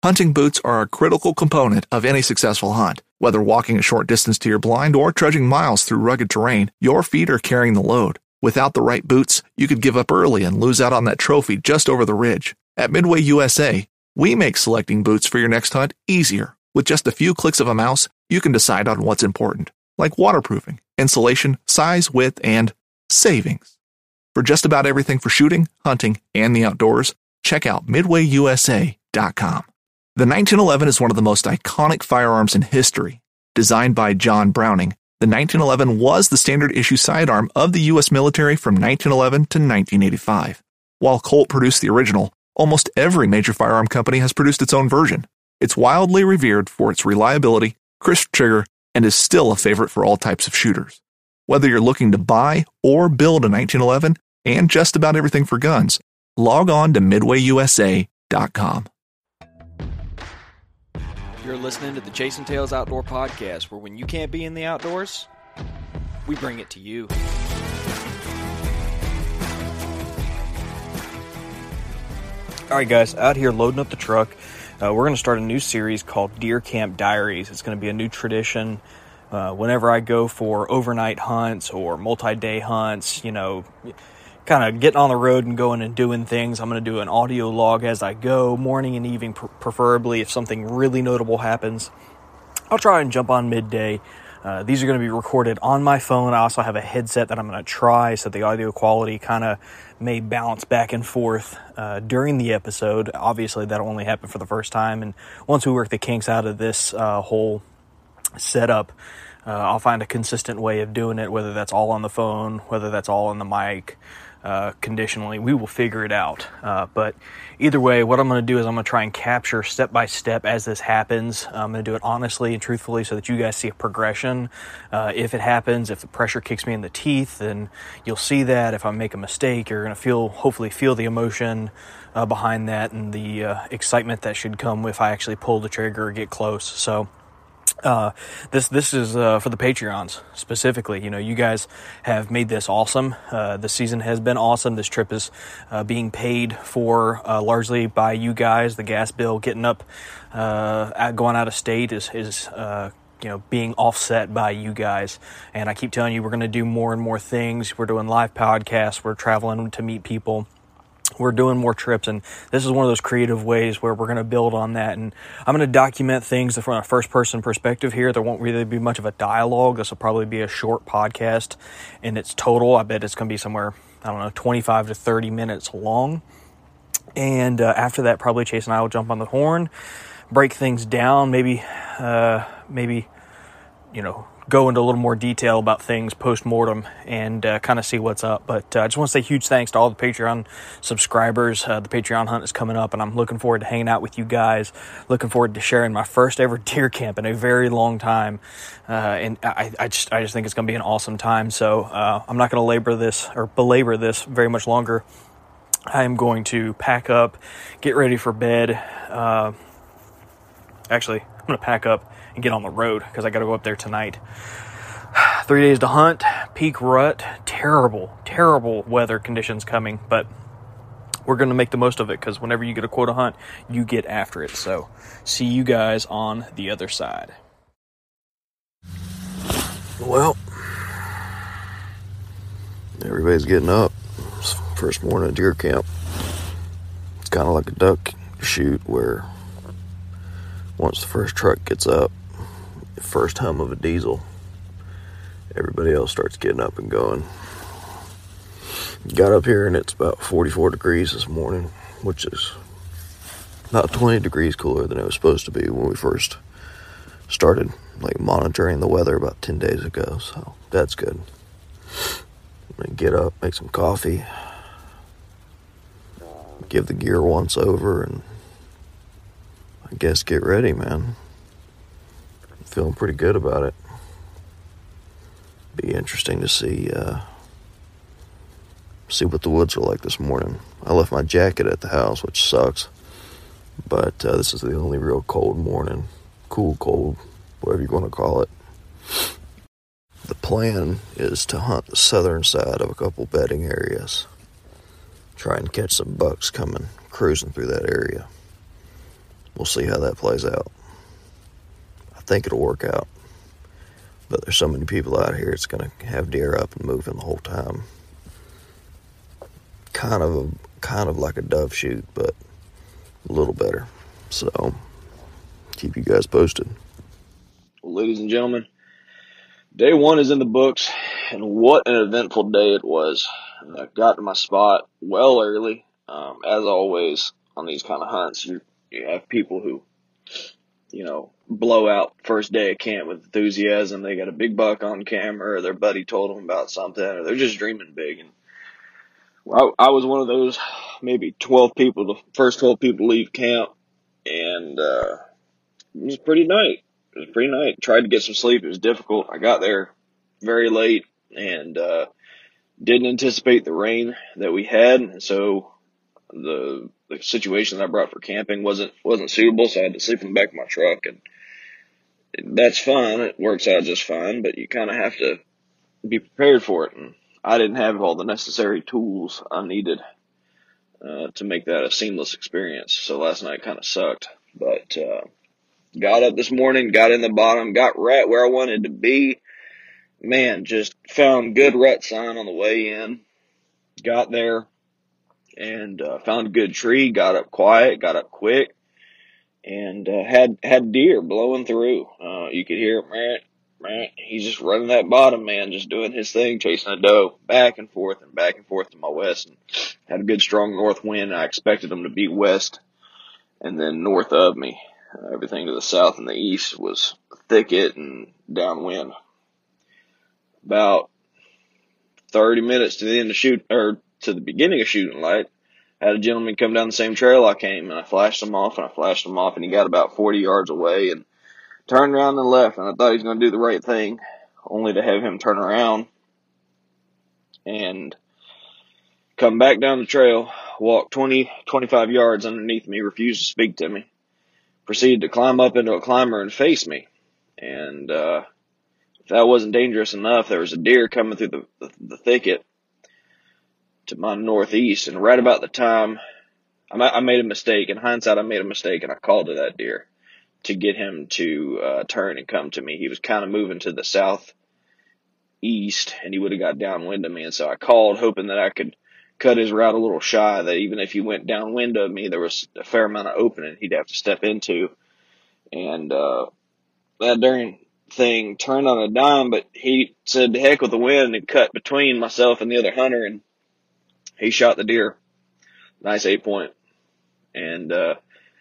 Hunting boots are a critical component of any successful hunt. Whether walking a short distance to your blind or trudging miles through rugged terrain, your feet are carrying the load. Without the right boots, you could give up early and lose out on that trophy just over the ridge. At Midway USA, we make selecting boots for your next hunt easier. With just a few clicks of a mouse, you can decide on what's important, like waterproofing, insulation, size, width, and savings. For just about everything for shooting, hunting, and the outdoors, check out MidwayUSA.com. The 1911 is one of the most iconic firearms in history. Designed by John Browning, the 1911 was the standard issue sidearm of the U.S. military from 1911 to 1985. While Colt produced the original, almost every major firearm company has produced its own version. It's wildly revered for its reliability, crisp trigger, and is still a favorite for all types of shooters. Whether you're looking to buy or build a 1911 and just about everything for guns, log on to MidwayUSA.com. You're listening to the Chasing Tales Outdoor Podcast, where when you can't be in the outdoors, we bring it to you. All right, guys, out here loading up the truck. We're going to start a new series called Deer Camp Diaries. It's going to be a new tradition. Whenever I go for overnight hunts or multi-day hunts, kind of getting on the road and going and doing things, I'm going to do an audio log as I go, morning and evening, preferably. If something really notable happens, I'll try and jump on midday. These are going to be recorded on my phone. I also have a headset that I'm going to try, so the audio quality kind of may bounce back and forth during the episode. Obviously, that'll only happen for the first time, and once we work the kinks out of this whole setup, I'll find a consistent way of doing it, whether that's all on the phone, whether that's all on the mic, conditionally. We will figure it out. But either way, what I'm going to do is I'm going to try and capture step by step as this happens. I'm going to do it honestly and truthfully so that you guys see a progression. If it happens, if the pressure kicks me in the teeth, then you'll see that. If I make a mistake, you're going to hopefully feel the emotion behind that and the excitement that should come if I actually pull the trigger or get close. So this is for the Patreons specifically. You guys have made this awesome. The season has been awesome. This trip is being paid for largely by you guys. The gas bill getting up, going out of state is being offset by you guys. And I keep telling you, we're going to do more and more things. We're doing live podcasts. We're traveling to meet people. We're doing more trips, and this is one of those creative ways where we're going to build on that. And I'm going to document things from a first-person perspective here. There won't really be much of a dialogue. This will probably be a short podcast in its total. I bet it's going to be somewhere, 25 to 30 minutes long. And after that, probably Chase and I will jump on the horn, break things down, maybe go into a little more detail about things post-mortem and kind of see what's up. But I just want to say huge thanks to all the Patreon subscribers. The Patreon hunt is coming up, and I'm looking forward to hanging out with you guys. Looking forward to sharing my first ever deer camp in a very long time. And I just think it's going to be an awesome time. So I'm not going to belabor this very much longer. I am going to pack up, get ready for bed. Actually, I'm going to pack up and get on the road because I got to go up there tonight. 3 days to hunt, peak rut, terrible weather conditions coming, but we're going to make the most of it because whenever you get a quota hunt, you get after it. So see you guys on the other side. Well, everybody's getting up. It's first morning at deer camp. It's kind of like a duck shoot where once the first truck gets up, the first hum of a diesel, everybody else starts getting up and going. Got up here and it's about 44 degrees this morning, which is about 20 degrees cooler than it was supposed to be when we first started monitoring the weather about 10 days ago. So that's good. I'm gonna get up, make some coffee, give the gear once over, and I guess get ready, man. I'm feeling pretty good about it. Be interesting to see what the woods are like this morning. I left my jacket at the house, which sucks, but this is the only real cold morning. Cold, whatever you want to call it. The plan is to hunt the southern side of a couple bedding areas. Try and catch some bucks cruising through that area. we'll see how that plays out. I think it'll work out. But there's so many people out here, it's going to have deer up and moving the whole time. Kind of like a dove shoot, but a little better. So, keep you guys posted. Well, ladies and gentlemen, day one is in the books, and what an eventful day it was. I got to my spot well early. As always, on these kind of hunts, you have people who, blow out first day of camp with enthusiasm. They got a big buck on camera, or their buddy told them about something, or they're just dreaming big. And I was one of those, maybe 12 people, the first 12 people to leave camp, and it was pretty night. Tried to get some sleep. It was difficult. I got there very late and didn't anticipate the rain that we had, and so the situation that I brought for camping wasn't suitable, so I had to sleep in the back of my truck, and that's fine. It works out just fine, but you kind of have to be prepared for it, and I didn't have all the necessary tools I needed to make that a seamless experience, so last night kind of sucked, but got up this morning, got in the bottom, got right where I wanted to be. Man, just found good rut sign on the way in, got there, and found a good tree, got up quiet, got up quick, and had deer blowing through. You could hear it, man. He's just running that bottom, man, just doing his thing, chasing a doe, back and forth to my west, and had a good strong north wind. I expected them to be west and then north of me. Everything to the south and the east was thicket and downwind. About 30 minutes to the end of to the beginning of shooting light, I had a gentleman come down the same trail I came, and I flashed him off, and he got about 40 yards away and turned around and left, and I thought he was going to do the right thing, only to have him turn around and come back down the trail, walk 20, 25 yards underneath me, refused to speak to me, proceeded to climb up into a climber and face me, and if that wasn't dangerous enough, there was a deer coming through the thicket to my northeast, and right about the time I made a mistake. In hindsight, I made a mistake, and I called to that deer to get him to turn and come to me. He was kind of moving to the southeast, and he would have got downwind of me, and so I called, hoping that I could cut his route a little shy, that even if he went downwind of me, there was a fair amount of opening he'd have to step into, and that darn thing turned on a dime, but he said to heck with the wind and cut between myself and the other hunter, and he shot the deer. Nice 8-point. And that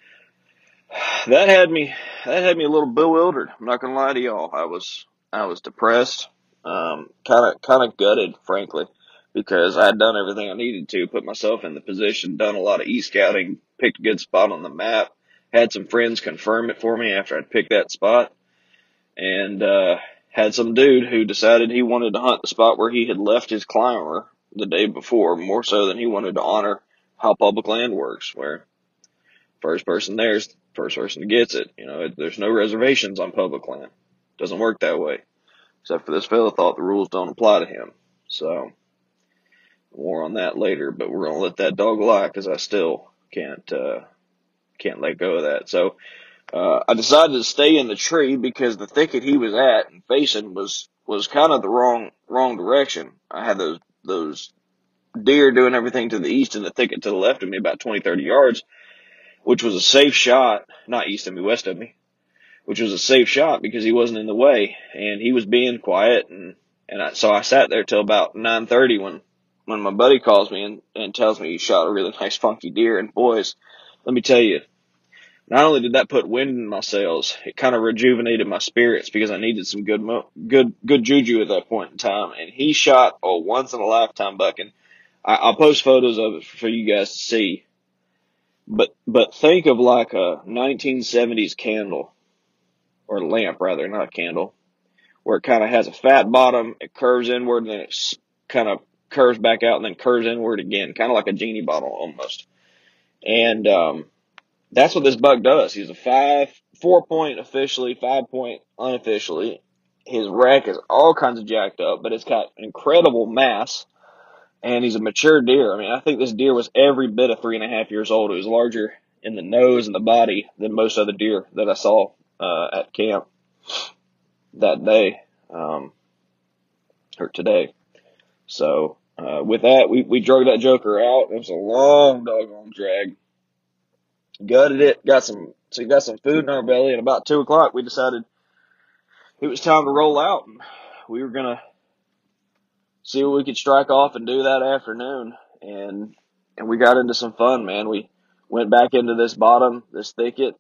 had me a little bewildered. I'm not gonna lie to y'all. I was depressed, kind of gutted, frankly, because I had done everything I needed to, put myself in the position, done a lot of e-scouting, picked a good spot on the map, had some friends confirm it for me after I'd picked that spot, and had some dude who decided he wanted to hunt the spot where he had left his climber the day before, more so than he wanted to honor how public land works, where first person there is first person who gets it. There's no reservations on public land. Doesn't work that way. Except for this fella thought the rules don't apply to him. So, more on that later, but we're going to let that dog lie, because I still can't let go of that. So, I decided to stay in the tree because the thicket he was at and facing was kind of the wrong direction. I had those deer doing everything to the east and the thicket to the left of me, about 20, 30 yards, which was a safe shot, not east of me, west of me, which was a safe shot because he wasn't in the way, and he was being quiet, so I sat there till about 9:30 when my buddy calls me and tells me he shot a really nice funky deer. And boys, let me tell you, not only did that put wind in my sails, it kind of rejuvenated my spirits, because I needed some good juju at that point in time. And he shot a once in a lifetime buck, and I'll post photos of it for you guys to see. But think of like a 1970s candle, or lamp rather, not a candle, where it kind of has a fat bottom, it curves inward, and then it kind of curves back out, and then curves inward again, kind of like a genie bottle almost. And that's what this buck does. He's a 4-point officially, 5-point unofficially. His rack is all kinds of jacked up, but it's got incredible mass, and he's a mature deer. I mean, I think this deer was every bit of 3.5 years old. It was larger in the nose and the body than most other deer that I saw at camp that day, or today. So with that, we drug that joker out. It was a long doggone drag. Gutted it, got some food in our belly, and about 2:00 we decided it was time to roll out, and we were gonna see what we could strike off and do that afternoon. And we got into some fun, man. We went back into this thicket,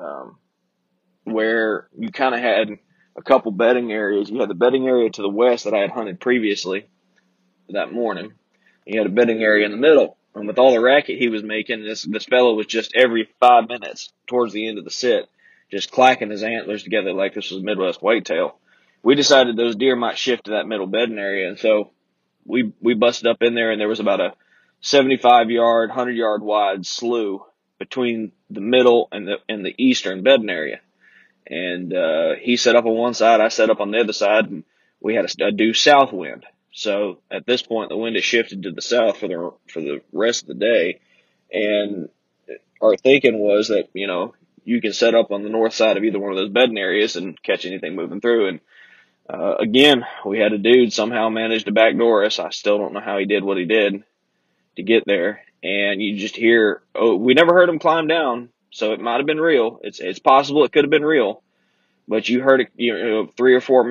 where you kind of had a couple bedding areas. You had the bedding area to the west that I had hunted previously that morning. You had a bedding area in the middle. And with all the racket he was making, this fellow was just every 5 minutes towards the end of the sit, just clacking his antlers together like this was Midwest whitetail. We decided those deer might shift to that middle bedding area, and so we busted up in there, and there was about a 75-yard, 100-yard wide slough between the middle and the eastern bedding area. And he set up on one side, I set up on the other side, and we had a due south wind. So at this point, the wind has shifted to the south for the rest of the day. And our thinking was that, you can set up on the north side of either one of those bedding areas and catch anything moving through. And again, we had a dude somehow managed to backdoor us. I still don't know how he did what he did to get there. And you just hear, we never heard him climb down, so it might have been real. It's possible it could have been real. But you heard 3 or 4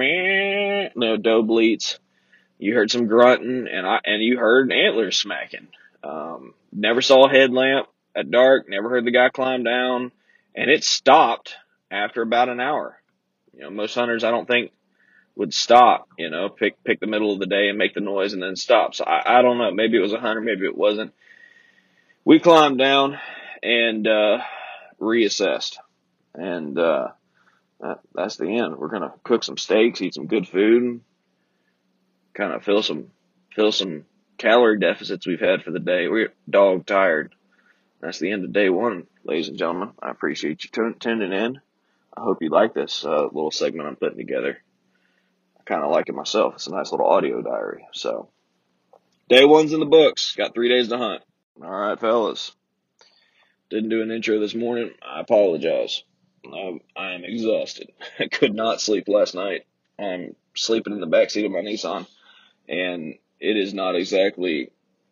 doe bleats. You heard some grunting, and you heard antlers smacking. Never saw a headlamp at dark. Never heard the guy climb down, and it stopped after about an hour. Most hunters I don't think would stop. Pick the middle of the day and make the noise and then stop. So I don't know. Maybe it was a hunter. Maybe it wasn't. We climbed down and reassessed, and that's the end. We're gonna cook some steaks, eat some good food, kind of fill some calorie deficits we've had for the day. We're dog tired. That's the end of day one, ladies and gentlemen. I appreciate you tuning in. I hope you like this little segment I'm putting together. I kind of like it myself. It's a nice little audio diary. So, day one's in the books. Got 3 days to hunt. All right, fellas. Didn't do an intro this morning. I apologize. I am exhausted. I could not sleep last night. I'm sleeping in the backseat of my Nissan, and it is not exactly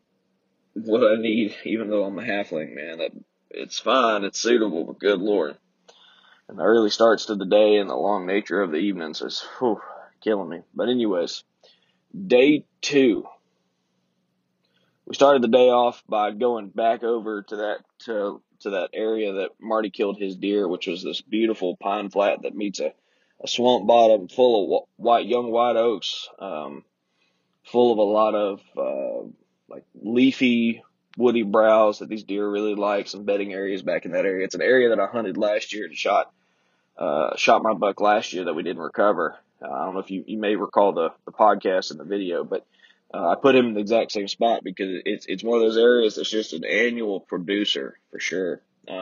what I need, even though I'm a halfling, man. It's fine, it's suitable, but good Lord. And the early starts to the day and the long nature of the evenings is killing me. But anyways, day 2. We started the day off by going back over to that area that Marty killed his deer, which was this beautiful pine flat that meets a swamp bottom full of young white oaks, full of a lot of leafy, woody browse that these deer really like. Some bedding areas back in that area. It's an area that I hunted last year and shot my buck last year that we didn't recover. I don't know if you may recall the podcast and the video, but I put him in the exact same spot because it's one of those areas that's just an annual producer for sure.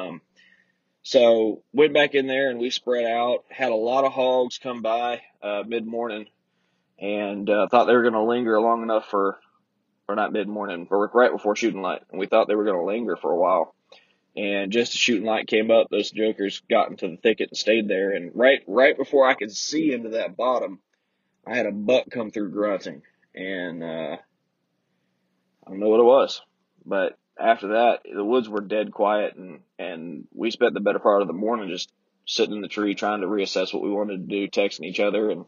So went back in there and we spread out, had a lot of hogs come by mid-morning, and thought they were going to linger long enough or not mid-morning, but right before shooting light. And we thought they were going to linger for a while. And just as shooting light came up, those jokers got into the thicket and stayed there. And right before I could see into that bottom, I had a buck come through grunting. And I don't know what it was. But after that, the woods were dead quiet, and we spent the better part of the morning just sitting in the tree trying to reassess what we wanted to do, texting each other. And,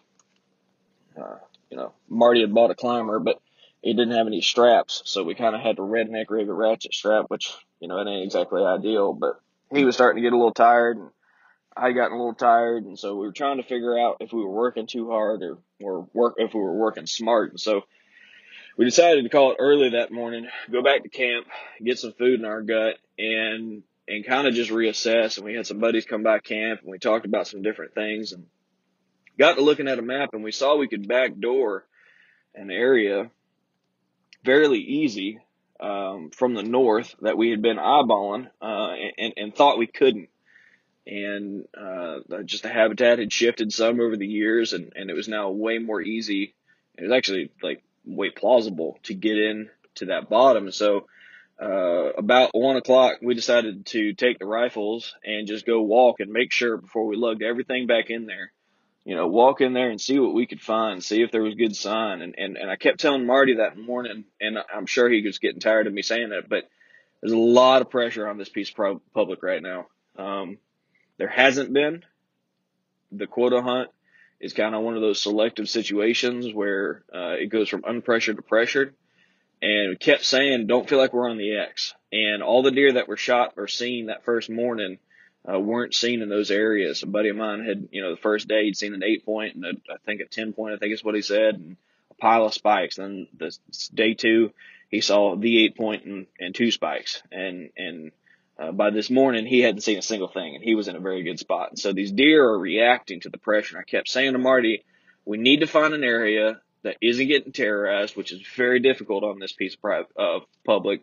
Marty had bought a climber, but he didn't have any straps, so we kind of had to redneck rig a ratchet strap, which, it ain't exactly ideal, but he was starting to get a little tired, and I had gotten a little tired, and so we were trying to figure out if we were working too hard or if we were working smart. And so we decided to call it early that morning, go back to camp, get some food in our gut, and kind of just reassess. And we had some buddies come by camp, and we talked about some different things, and got to looking at a map, and we saw we could backdoor an area fairly easy from the north that we had been eyeballing and thought we couldn't. And just the habitat had shifted some over the years, and it was now way more easy. It was actually way plausible to get in to that bottom. So About 1 o'clock, we decided to take the rifles and just go walk and make sure before we lugged everything back in there. Walk in there and see what we could find, see if there was good sign. And I kept telling Marty that morning, and I'm sure he was getting tired of me saying that, but there's a lot of pressure on this piece of public right now. There hasn't been. The quota hunt is kind of one of those selective situations where it goes from unpressured to pressured. And we kept saying, don't feel like we're on the X. And all the deer that were shot or seen that first morning weren't seen in those areas. A buddy of mine had, the first day he'd seen an 8-point and I think a 10-point, I think is what he said, and a pile of spikes. Then day 2, he saw the 8-point and 2 spikes. And by this morning, he hadn't seen a single thing, and he was in a very good spot. And so these deer are reacting to the pressure. And I kept saying to Marty, we need to find an area that isn't getting terrorized, which is very difficult on this piece of public.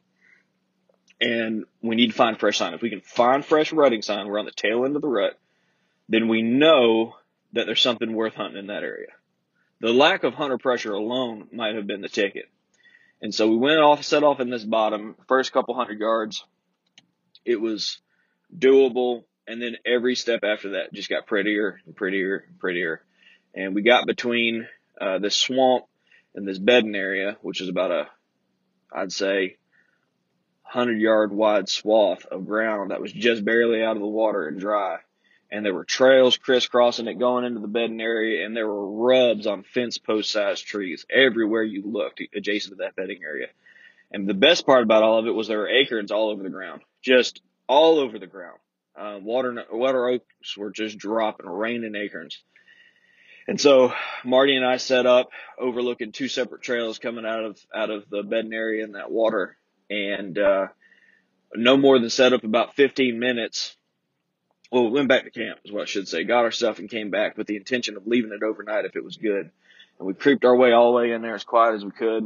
And we need to find fresh sign. If we can find fresh rutting sign, we're on the tail end of the rut, then we know that there's something worth hunting in that area. The lack of hunter pressure alone might have been the ticket. And so we set off in this bottom, first couple 100 yards. It was doable. And then every step after that just got prettier and prettier and prettier. And we got between this swamp and this bedding area, which is about I'd say 100-yard wide swath of ground that was just barely out of the water and dry. And there were trails crisscrossing it going into the bedding area, and there were rubs on fence post sized trees everywhere you looked adjacent to that bedding area. And the best part about all of it was there were acorns all over the ground, just all over the ground. Water oaks were just dropping, raining acorns. And so Marty and I set up overlooking 2 separate trails coming out of the bedding area in that water. And no more than set up about 15 minutes. Well, we went back to camp is what I should say. Got our stuff and came back with the intention of leaving it overnight if it was good. And we creeped our way all the way in there as quiet as we could.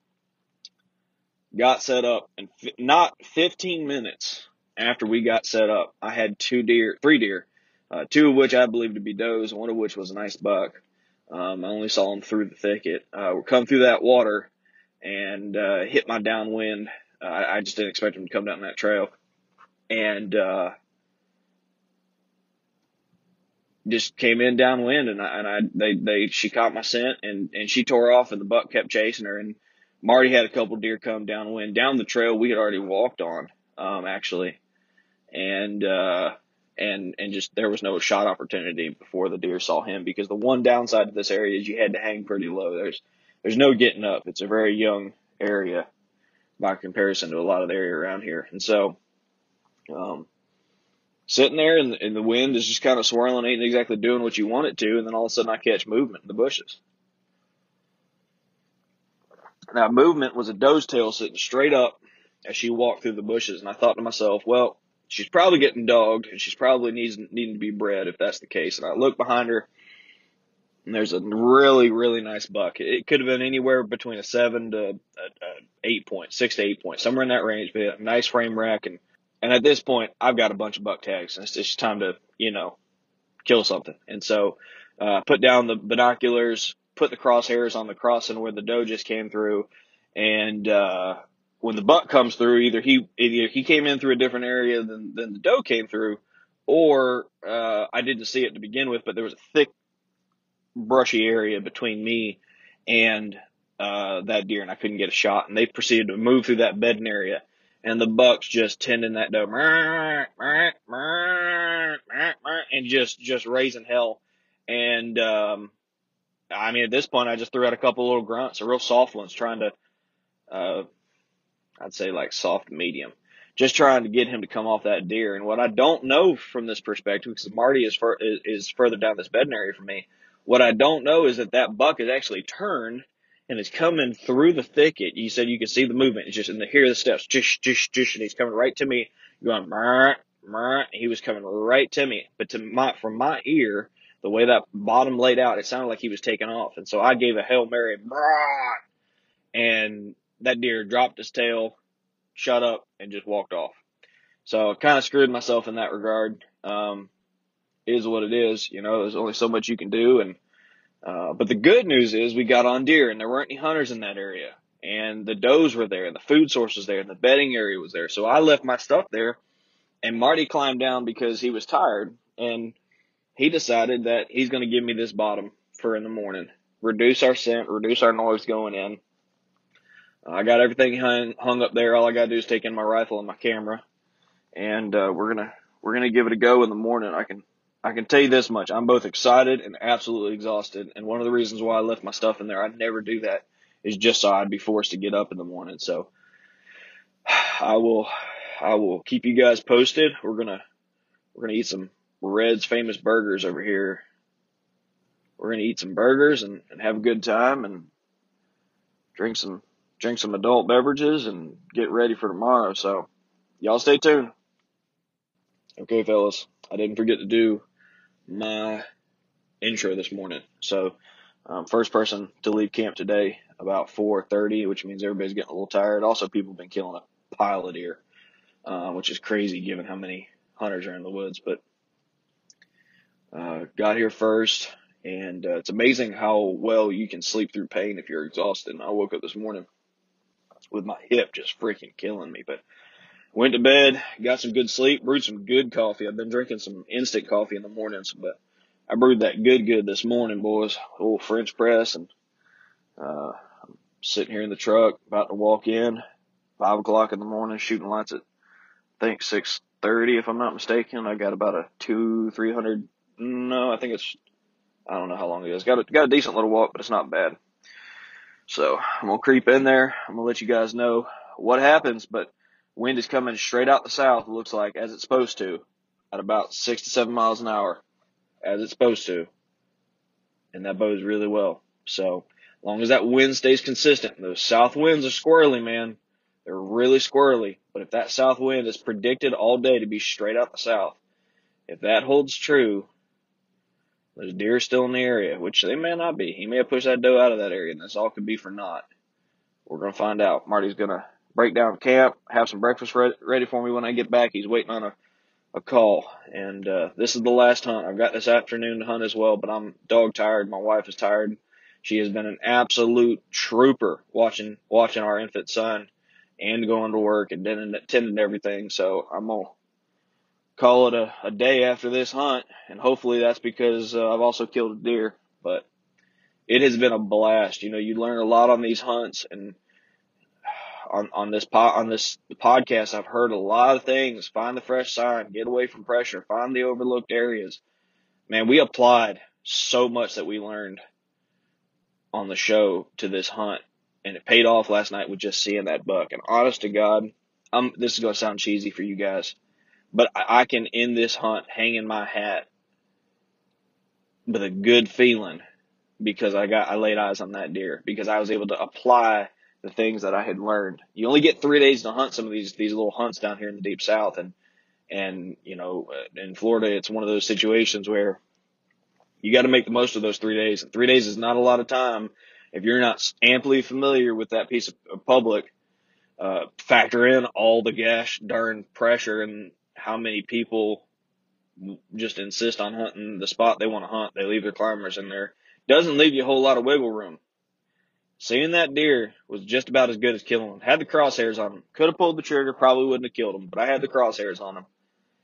Got set up, and not 15 minutes after we got set up, I had 3 deer, 2 of which I believed to be does, one of which was a nice buck. I only saw them through the thicket. We come through that water and hit my downwind. I just didn't expect them to come down that trail, and just came in downwind. And she caught my scent, and she tore off, and the buck kept chasing her. And Marty had a couple deer come downwind down the trail we had already walked on, actually, and just there was no shot opportunity before the deer saw him, because the one downside to this area is you had to hang pretty low. There's no getting up. It's a very young area by comparison to a lot of the area around here. And so, sitting there and the wind is just kind of swirling, ain't exactly doing what you want it to. And then all of a sudden I catch movement in the bushes. Now, movement was a doe's tail sitting straight up as she walked through the bushes. And I thought to myself, well, she's probably getting dogged, and she's probably needing to be bred if that's the case. And I look behind her, and there's a really, really nice buck. It could have been anywhere between a 7 to a 8-point, 6 to 8 point, somewhere in that range, but a nice frame rack. And at this point, I've got a bunch of buck tags, and it's just time to, kill something. And so, put down the binoculars, put the crosshairs on the crossing where the doe just came through. And, when the buck comes through, either he came in through a different area than the doe came through, or, I didn't see it to begin with, but there was a thick, brushy area between me and, that deer, and I couldn't get a shot. And they proceeded to move through that bedding area. And the buck's just tending that doe, and just raising hell. And, at this point, I just threw out a couple little grunts, a real soft ones, trying to, I'd say like soft medium, just trying to get him to come off that deer. And what I don't know from this perspective, because Marty is further down this bedding area from me, what I don't know is that buck is actually turned and is coming through the thicket. You said you could see the movement. It's just hear the steps, and he's coming right to me, going, and he was coming right to me. But from my ear, the way that bottom laid out, it sounded like he was taking off. And so I gave a Hail Mary, and that deer dropped his tail, shut up, and just walked off. So I kind of screwed myself in that regard. It is what it is. There's only so much you can do. And but the good news is we got on deer, and there weren't any hunters in that area. and the does were there, and the food source was there, and the bedding area was there. So I left my stuff there, and Marty climbed down because he was tired, and he decided that he's going to give me this bottom for in the morning. Reduce our scent, reduce our noise going in. I got everything hung up there. All I got to do is take in my rifle and my camera, and we're gonna give it a go in the morning. I can tell you this much: I'm both excited and absolutely exhausted. And one of the reasons why I left my stuff in there, I never do that, is just so I'd be forced to get up in the morning. So I will keep you guys posted. We're gonna eat some Red's Famous Burgers over here. We're gonna eat some burgers and have a good time and drink some adult beverages and get ready for tomorrow. So y'all stay tuned. Okay, fellas, I didn't forget to do my intro this morning. So first person to leave camp today about 4:30, which means everybody's getting a little tired. Also, people have been killing a pile of deer, which is crazy given how many hunters are in the woods. But got here first, and it's amazing how well you can sleep through pain if you're exhausted. And I woke up this morning with my hip just freaking killing me, but went to bed, got some good sleep, brewed some good coffee. I've been drinking some instant coffee in the mornings, but I brewed that good this morning, boys. A little French press, and I'm sitting here in the truck, about to walk in, 5 o'clock in the morning, shooting lights at, I think, 6:30, if I'm not mistaken. I got about a 300, no, I think it's, I don't know how long it is. Got a decent little walk, but it's not bad. So I'm going to creep in there. I'm going to let you guys know what happens, but wind is coming straight out the south, it looks like, as it's supposed to, at about 6 to 7 miles an hour, as it's supposed to. And that bodes really well. So as long as that wind stays consistent, those south winds are squirrely, man. They're really squirrely. But if that south wind is predicted all day to be straight out the south, if that holds true, there's deer still in the area, which they may not be. He may have pushed that doe out of that area, and this all could be for naught. We're going to find out. Marty's going to break down camp, have some breakfast ready for me when I get back. He's waiting on a call. And this is the last hunt. I've got this afternoon to hunt as well, but I'm dog tired. My wife is tired. She has been an absolute trooper watching our infant son and going to work and tending to everything. So I'm going to call it a day after this hunt, and hopefully that's because I've also killed a deer. But it has been a blast. You know, you learn a lot on these hunts, and on this podcast, I've heard a lot of things. Find the fresh sign, get away from pressure, find the overlooked areas. Man, we applied so much that we learned on the show to this hunt, and it paid off last night with just seeing that buck. And honest to God, this is going to sound cheesy for you guys, but I can end this hunt hanging my hat with a good feeling because I laid eyes on that deer, because I was able to apply the things that I had learned. You only get 3 days to hunt some of these little hunts down here in the deep south. And, you know, in Florida, it's one of those situations where you got to make the most of those 3 days. And 3 days is not a lot of time if you're not amply familiar with that piece of public. Factor in all the gosh darn pressure and how many people just insist on hunting the spot they want to hunt. They leave their climbers in there. Doesn't leave you a whole lot of wiggle room. Seeing that deer was just about as good as killing him. Had the crosshairs on him. Could have pulled the trigger, probably wouldn't have killed him, but I had the crosshairs on him.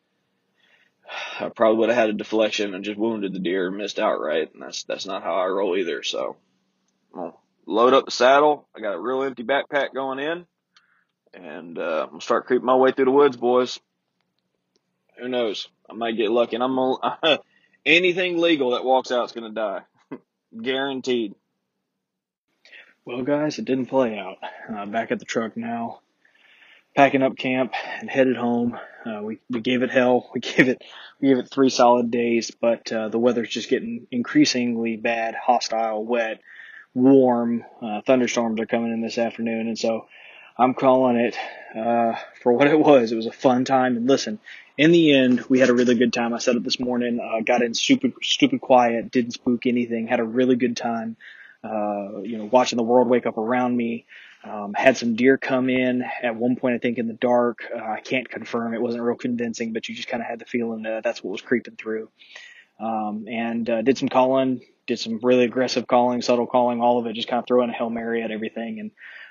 I probably would have had a deflection and just wounded the deer and missed outright, and that's not how I roll either. So I'm going to load up the saddle. I got a real empty backpack going in, and I'm going to start creeping my way through the woods, boys. Who knows? I might get lucky, and anything legal that walks out is going to die. Guaranteed. Well, guys, it didn't play out. Back at the truck now, packing up camp and headed home. We gave it hell. We gave it 3 solid days, but the weather's just getting increasingly bad, hostile, wet, warm. Thunderstorms are coming in this afternoon, and so I'm calling it for what it was. It was a fun time, and listen, in the end, we had a really good time. I said it this morning. Got in stupid quiet, didn't spook anything, had a really good time. Watching the world wake up around me. Had some deer come in at one point, I think in the dark. I can't confirm. It wasn't real convincing, but you just kind of had the feeling that that's what was creeping through. And did some calling, did some really aggressive calling, subtle calling, all of it, just kind of throwing a Hail Mary at everything. And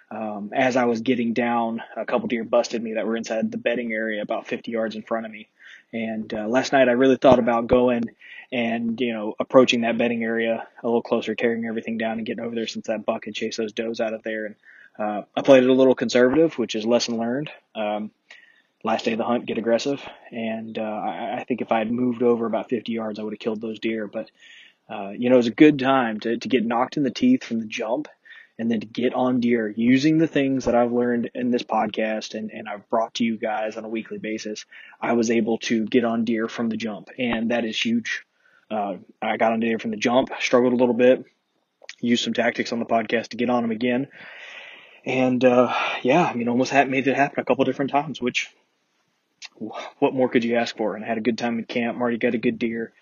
as I was getting down, a couple deer busted me that were inside the bedding area about 50 yards in front of me. And last night I really thought about going and, approaching that bedding area a little closer, tearing everything down and getting over there since that buck had chased those does out of there. And I played it a little conservative, which is lesson learned. Last day of the hunt, get aggressive. And I think if I had moved over about 50 yards, I would have killed those deer. But, it was a good time to get knocked in the teeth from the jump and then to get on deer using the things that I've learned in this podcast and I've brought to you guys on a weekly basis. I was able to get on deer from the jump, and that is huge. I got on deer from the jump, struggled a little bit, used some tactics on the podcast to get on them again. And, almost made it happen a couple different times, which what more could you ask for? And I had a good time in camp. Marty got a good deer.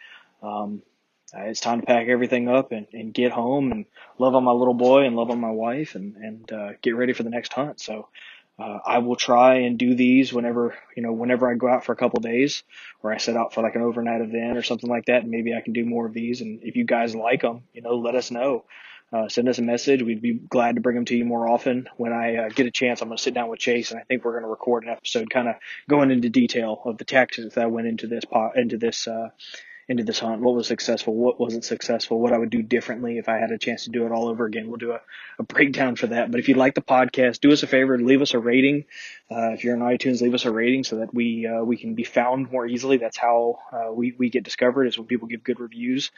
It's time to pack everything up and get home and love on my little boy and love on my wife and get ready for the next hunt. So I will try and do these whenever I go out for a couple days, or I set out for like an overnight event or something like that. And maybe I can do more of these. And if you guys like them, let us know. Send us a message. We'd be glad to bring them to you more often. When I get a chance, I'm going to sit down with Chase, and I think we're going to record an episode kind of going into detail of the tactics that went into this hunt. What was successful? What wasn't successful? What I would do differently if I had a chance to do it all over again. We'll do a breakdown for that. But if you like the podcast, do us a favor, leave us a rating. If you're on iTunes, leave us a rating so that we can be found more easily. That's how we get discovered, is when people give good reviews.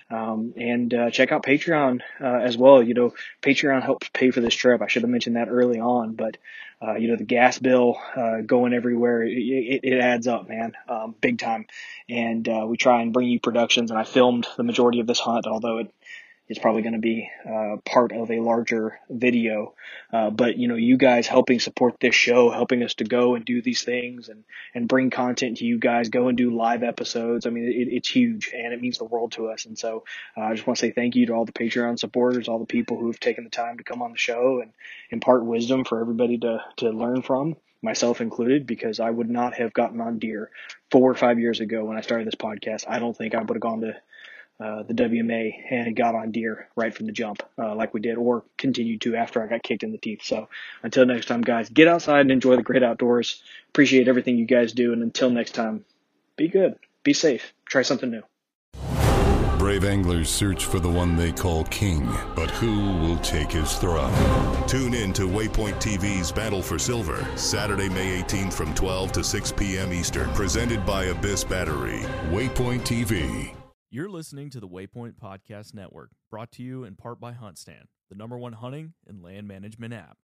And check out Patreon as well. Patreon helps pay for this trip. I should have mentioned that early on, but the gas bill going everywhere, it adds up, man, big time. And we try and bring you productions, and I filmed the majority of this hunt, although it's probably going to be part of a larger video. But you guys helping support this show, helping us to go and do these things and bring content to you guys, go and do live episodes. I mean, it's huge, and it means the world to us. And so I just want to say thank you to all the Patreon supporters, all the people who have taken the time to come on the show and impart wisdom for everybody to learn from, myself included, because I would not have gotten on deer 4 or 5 years ago when I started this podcast. I don't think I would have gone to the WMA and got on deer right from the jump like we did, or continued to after I got kicked in the teeth. So until next time, guys, get outside and enjoy the great outdoors. Appreciate everything you guys do. And until next time, be good, be safe, try something new. Brave anglers search for the one they call king, but who will take his throne? Tune in to Waypoint TV's Battle for Silver, Saturday, May 18th from 12 to 6 p.m. Eastern. Presented by Abyss Battery. Waypoint TV. You're listening to the Waypoint Podcast Network, brought to you in part by HuntStand, the #1 hunting and land management app.